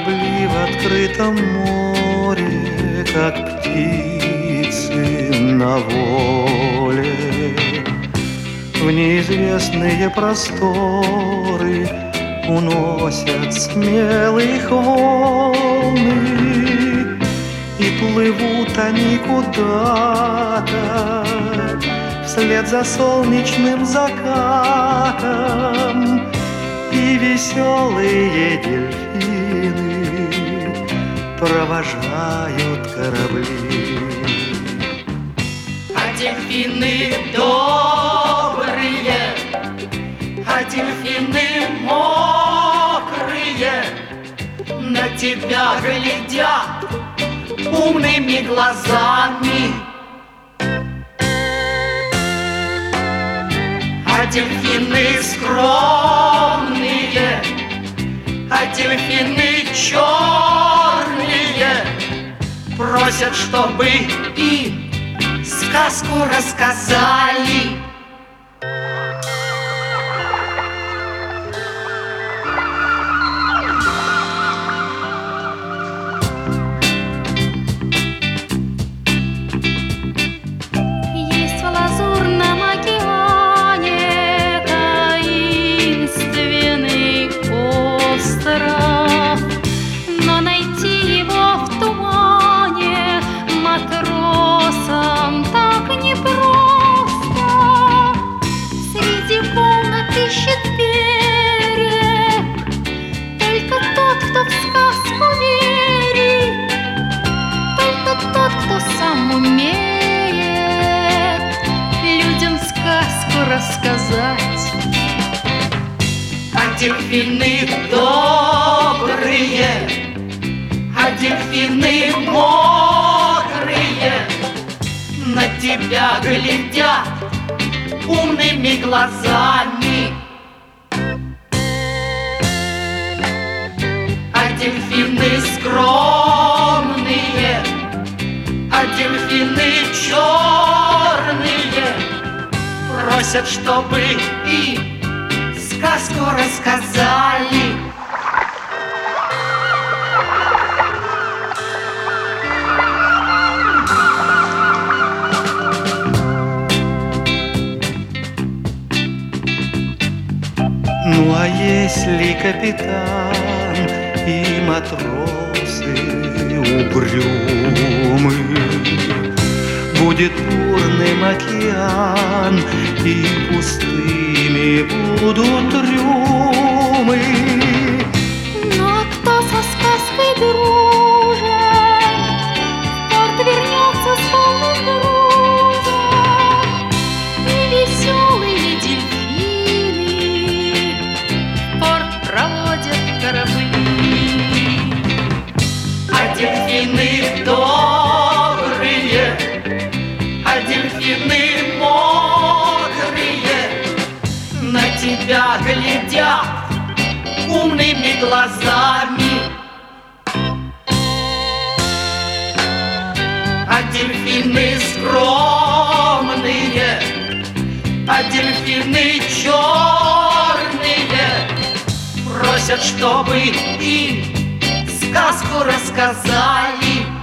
корабли в открытом море, как птицы на воле, в неизвестные просторы уносят смелых волны, и плывут они куда-то вслед за солнечным закатом, и веселые дельфины провожают корабли. А дельфины добрые, а дельфины мокрые на тебя глядят умными глазами. А дельфины скромные, а дельфины черные просят, чтобы им сказку рассказали. Есть в лазурном океане таинственный остров, но найти его в тумане матросам так непросто. Среди волн ищет берег только тот, кто в сказку верит, только тот, кто сам умеет людям сказку рассказать. А дельфины добрые, а дельфины мокрые на тебя глядят умными глазами. А дельфины скромные, а дельфины черные просят, чтобы им сказку рассказали. Ну а если капитан и матросы угрюмы, будет бурным океан, и пустыми будут трюмы. Ну а кто со сказкой дружен, в порт вернется с полным грузом, и веселые дельфины в порт проводят корабли. А дельфины добрые, а дельфины мокрые на тебя глядят умными глазами. А дельфины скромные, а дельфины черные просят, чтобы им сказку рассказали.